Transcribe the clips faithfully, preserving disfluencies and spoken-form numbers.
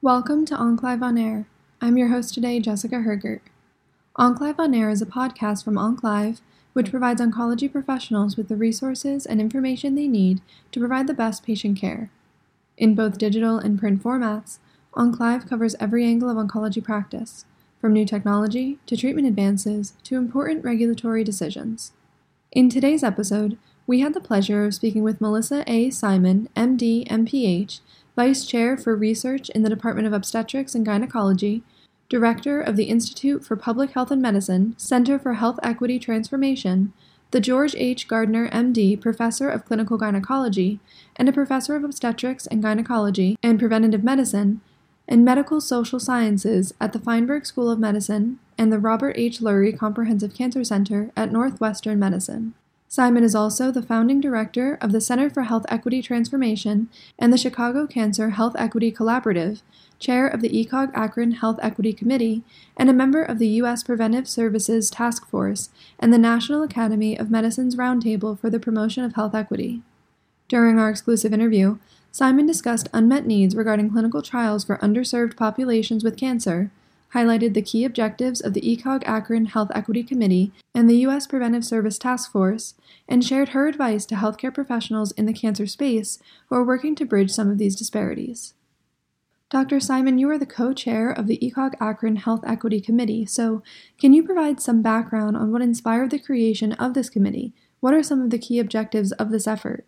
Welcome to Enclave on Air. I'm your host today, Jessica Hergert. Enclave on Air is a podcast from Enclave, which provides oncology professionals with the resources and information they need to provide the best patient care. In both digital and print formats, Enclave covers every angle of oncology practice, from new technology to treatment advances to important regulatory decisions. In today's episode, we had the pleasure of speaking with Melissa A. Simon, M D, M P H, Vice Chair for Research in the Department of Obstetrics and Gynecology, Director of the Institute for Public Health and Medicine, Center for Health Equity Transformation, the George H. Gardner, M D, Professor of Clinical Gynecology, and a Professor of Obstetrics and Gynecology and Preventative Medicine, and Medical Social Sciences at the Feinberg School of Medicine and the Robert H. Lurie Comprehensive Cancer Center at Northwestern Medicine. Simon is also the founding director of the Center for Health Equity Transformation and the Chicago Cancer Health Equity Collaborative, chair of the E C O G Akron Health Equity Committee, and a member of the U S Preventive Services Task Force and the National Academy of Medicine's Roundtable for the Promotion of Health Equity. During our exclusive interview, Simon discussed unmet needs regarding clinical trials for underserved populations with cancer, highlighted the key objectives of the E C O G Akron Health Equity Committee and the U S Preventive Service Task Force, and shared her advice to healthcare professionals in the cancer space who are working to bridge some of these disparities. Doctor Simon, you are the co-chair of the E C O G Akron Health Equity Committee, so can you provide some background on what inspired the creation of this committee? What are some of the key objectives of this effort?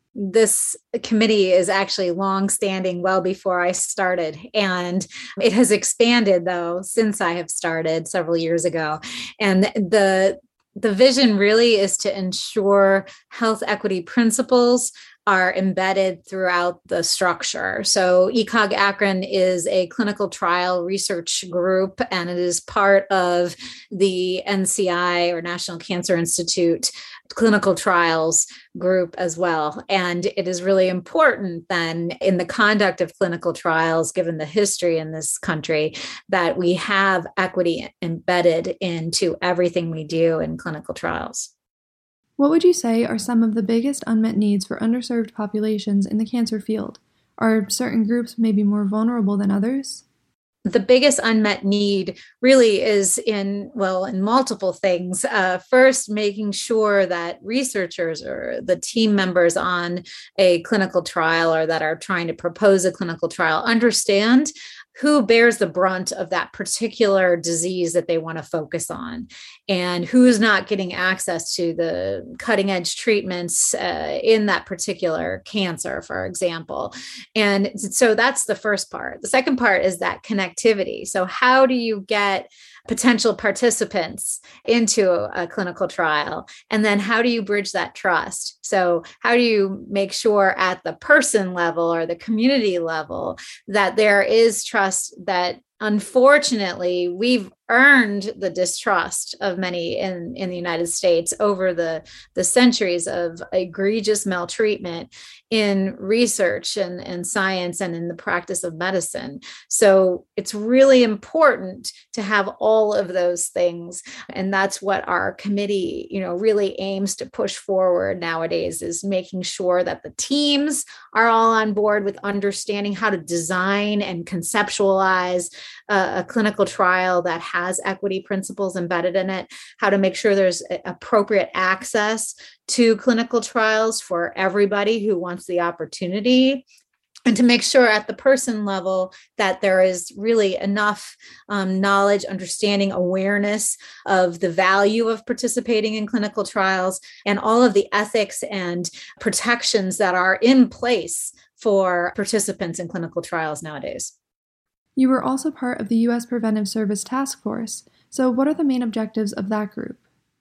This committee is actually long-standing, well before I started, and it has expanded, though, since I have started several years ago. And the the vision really is to ensure health equity principles are embedded throughout the structure. So E C O G Akron is a clinical trial research group, and it is part of the N C I, or National Cancer Institute, clinical trials group as well. And it is really important then in the conduct of clinical trials, given the history in this country, that we have equity embedded into everything we do in clinical trials. What would you say are some of the biggest unmet needs for underserved populations in the cancer field? Are certain groups maybe more vulnerable than others? The biggest unmet need really is in, well, in multiple things. Uh, first, making sure that researchers or the team members on a clinical trial or that are trying to propose a clinical trial understand who bears the brunt of that particular disease that they want to focus on, and who's not getting access to the cutting edge treatments uh, in that particular cancer, for example. And so that's the first part. The second part is that connectivity. So how do you get potential participants into a, a clinical trial? And then how do you bridge that trust? So how do you make sure at the person level or the community level that there is trust that, unfortunately, we've earned the distrust of many in, in the United States over the, the centuries of egregious maltreatment in research and, and science and in the practice of medicine. So it's really important to have all of those things. And that's what our committee, you know, really aims to push forward nowadays, is making sure that the teams are all on board with understanding how to design and conceptualize a, a clinical trial that has equity principles embedded in it, how to make sure there's appropriate access to clinical trials for everybody who wants the opportunity, and to make sure at the person level that there is really enough um, knowledge, understanding, awareness of the value of participating in clinical trials and all of the ethics and protections that are in place for participants in clinical trials nowadays. You were also part of the U S Preventive Service Task Force, so what are the main objectives of that group?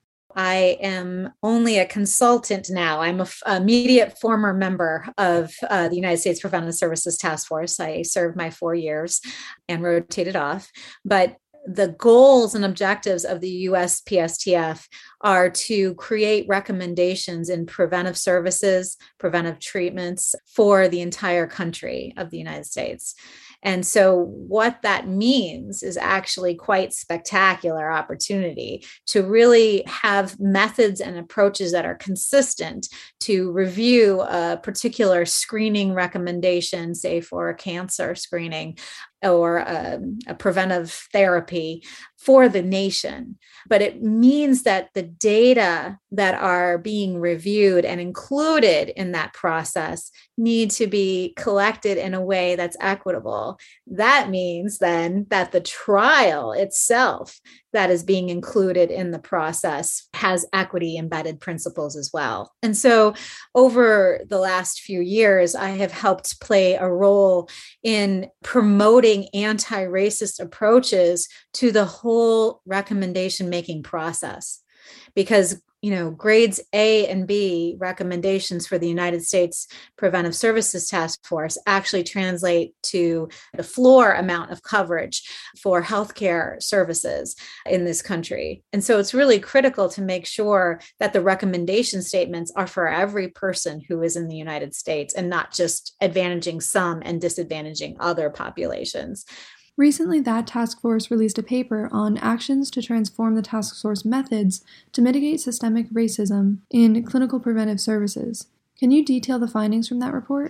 I am only a consultant now. I'm a immediate former member of uh, the United States Preventive Services Task Force. I served my four years and rotated off. But the goals and objectives of the U S P S T F are to create recommendations in preventive services, preventive treatments for the entire country of the United States. And so what that means is actually quite spectacular opportunity to really have methods and approaches that are consistent to review a particular screening recommendation, say for a cancer screening, or a, a preventive therapy for the nation. But it means that the data that are being reviewed and included in that process need to be collected in a way that's equitable. That means then that the trial itself that is being included in the process has equity embedded principles as well. And so over the last few years, I have helped play a role in promoting anti-racist approaches to the whole recommendation making process. Because, you know, grades A and B recommendations for the United States Preventive Services Task Force actually translate to the floor amount of coverage for healthcare services in this country. And so it's really critical to make sure that the recommendation statements are for every person who is in the United States and not just advantaging some and disadvantaging other populations. Recently, that task force released a paper on actions to transform the task force methods to mitigate systemic racism in clinical preventive services. Can you detail the findings from that report?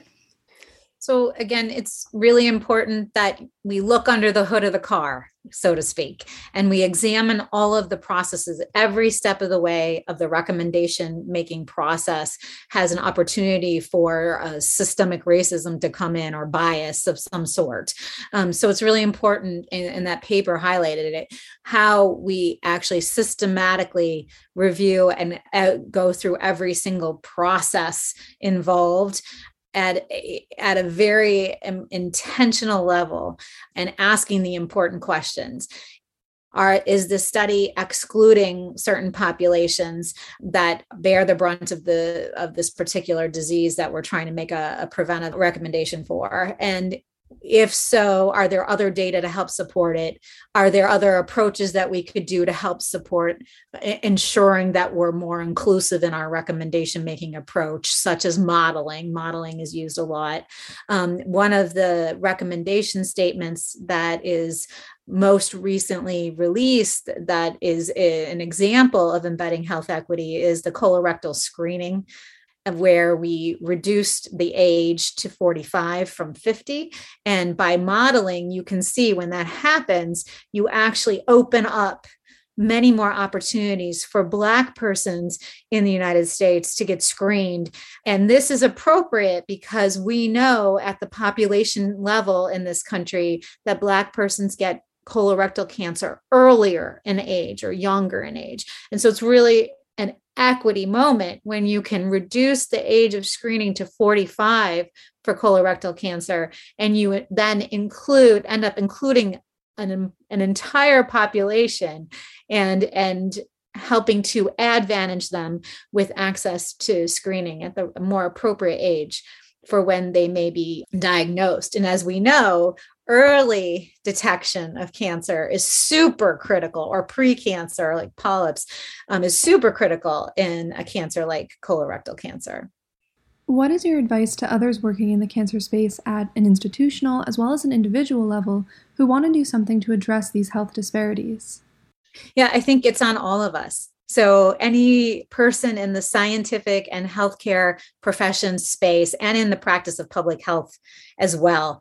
So again, it's really important that we look under the hood of the car, so to speak, and we examine all of the processes. Every step of the way of the recommendation making process has an opportunity for uh, systemic racism to come in or bias of some sort. Um, so it's really important, and, and that paper highlighted it, how we actually systematically review and uh, go through every single process involved at a, at a very um, intentional level and asking the important questions. Are, is the study excluding certain populations that bear the brunt of the of this particular disease that we're trying to make a, a preventive recommendation for? And if so, are there other data to help support it? Are there other approaches that we could do to help support ensuring that we're more inclusive in our recommendation making approach, such as modeling? Modeling is used a lot. Um, one of the recommendation statements that is most recently released that is a, an example of embedding health equity is the colorectal screening, where we reduced the age to forty-five from fifty. And by modeling, you can see when that happens, you actually open up many more opportunities for Black persons in the United States to get screened. And this is appropriate because we know at the population level in this country that Black persons get colorectal cancer earlier in age or younger in age. And so it's really an equity moment when you can reduce the age of screening to forty-five for colorectal cancer, and you then include, end up including an, an entire population and, and helping to advantage them with access to screening at the more appropriate age for when they may be diagnosed. And as we know, early detection of cancer is super critical, or pre-cancer like polyps um, is super critical in a cancer like colorectal cancer. What is your advice to others working in the cancer space at an institutional as well as an individual level who want to do something to address these health disparities? Yeah, I think it's on all of us. So any person in the scientific and healthcare profession space and in the practice of public health as well,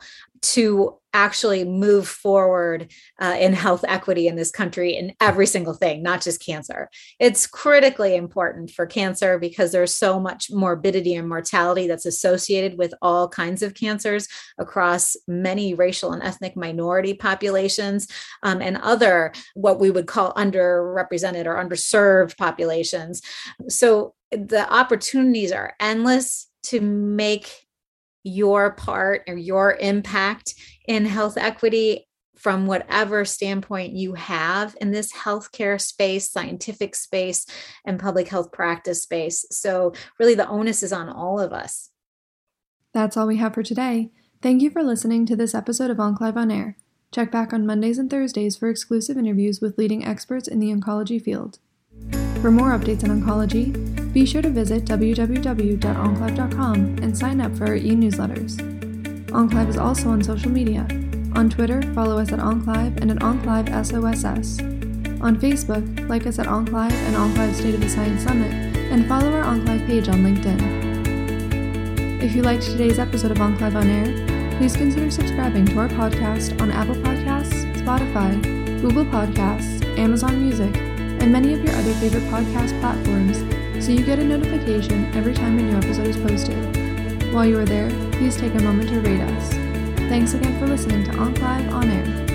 to actually move forward uh, in health equity in this country in every single thing, not just cancer. It's critically important for cancer because there's so much morbidity and mortality that's associated with all kinds of cancers across many racial and ethnic minority populations um, and other what we would call underrepresented or underserved populations. So the opportunities are endless to make your part or your impact in health equity from whatever standpoint you have in this healthcare space, scientific space, and public health practice space. So really the onus is on all of us. That's all we have for today. Thank you for listening to this episode of Enclave on Air. Check back on Mondays and Thursdays for exclusive interviews with leading experts in the oncology field. For more updates on oncology, be sure to visit w w w dot enclave dot com and sign up for our e-newsletters. Enclave is also on social media. On Twitter, follow us at Enclave and at Enclave S O S S. On Facebook, like us at Enclave and Enclave State of the Science Summit, and follow our Enclave page on LinkedIn. If you liked today's episode of Enclave on Air, please consider subscribing to our podcast on Apple Podcasts, Spotify, Google Podcasts, Amazon Music, and many of your other favorite podcast platforms so you get a notification every time a new episode is posted. While you are there, please take a moment to rate us. Thanks again for listening to Enclave On Air.